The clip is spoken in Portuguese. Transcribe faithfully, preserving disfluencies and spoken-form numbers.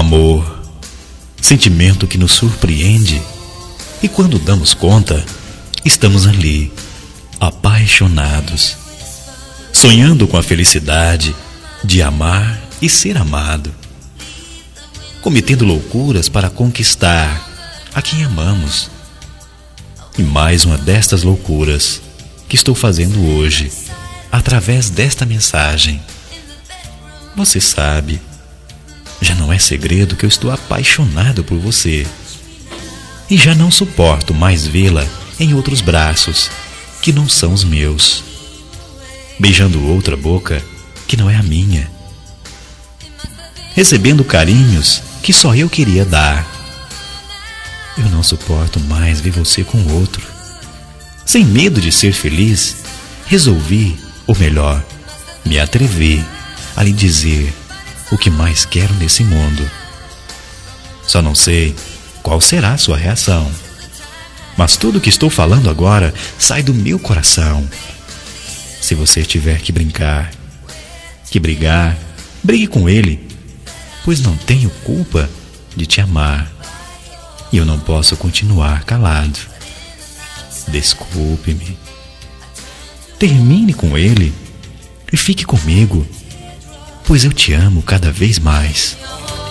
Amor, sentimento que nos surpreende, e quando damos conta, estamos ali, apaixonados, sonhando com a felicidade de amar e ser amado, cometendo loucuras para conquistar a quem amamos. E mais uma destas loucuras que estou fazendo hoje, através desta mensagem. Você sabe, já não é segredo que eu estou apaixonado por você. E já não suporto mais vê-la em outros braços, que não são os meus, beijando outra boca que não é a minha, recebendo carinhos que só eu queria dar. Eu não suporto mais ver você com outro. Sem medo de ser feliz, resolvi, ou melhor, me atrevi a lhe dizer o que mais quero nesse mundo. Só não sei qual será a sua reação, mas tudo o que estou falando agora sai do meu coração. Se você tiver que brincar, que brigar, brigue com ele, pois não tenho culpa de te amar e eu não posso continuar calado. Desculpe-me. Termine com ele e fique comigo, pois eu te amo cada vez mais.